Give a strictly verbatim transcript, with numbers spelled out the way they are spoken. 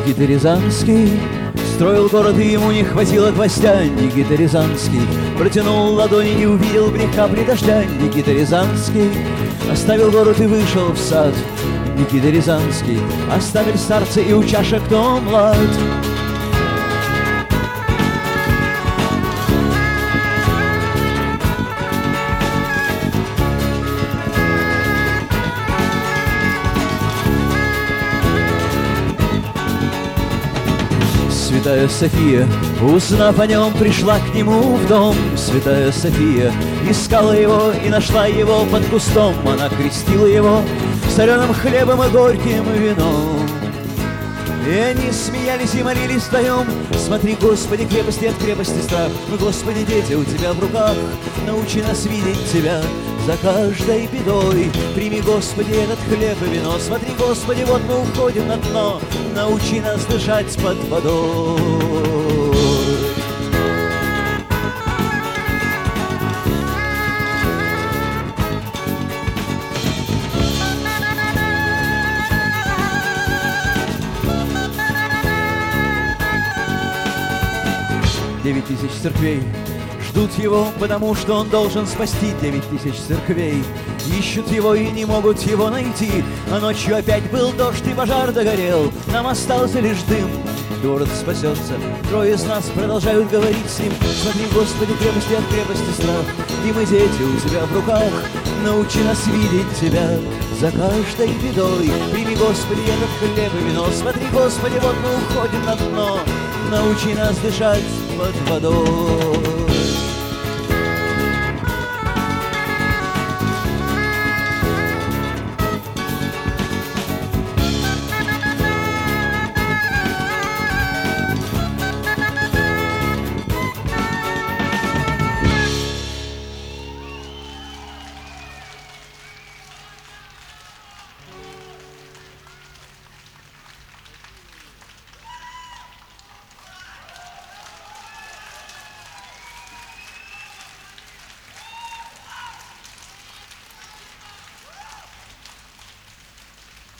Никита Рязанский строил город, и ему не хватило гвоздя. Никита Рязанский протянул ладони и увидел в капли дождя. Никита Рязанский оставил город и вышел в сад. Никита Рязанский оставил старца и у чашек кто млад. Святая София, узнав о нем, пришла к нему в дом. Святая София искала его и нашла его под кустом. Она крестила его соленым хлебом и горьким вином. И они смеялись и молились вдвоем. Смотри, Господи, крепости от крепости страх. Мы, Господи, дети у Тебя в руках. Научи нас видеть Тебя за каждой бедой. Прими, Господи, этот хлеб и вино. Смотри, Господи, вот мы уходим на дно. Научи нас дышать под водой. Девять тысяч церквей ждут его, потому что он должен спасти. Девять тысяч церквей ищут его и не могут его найти. А ночью опять был дождь и пожар догорел. Нам остался лишь дым, город спасется. Трое из нас продолжают говорить с ним. Смотри, Господи, крепости от крепости страх. И мы, дети, у Тебя в руках. Научи нас видеть Тебя за каждой бедой. Прими, Господи, этот хлеб и вино. Смотри, Господи, вот мы уходим на дно. Научи нас дышать под водой.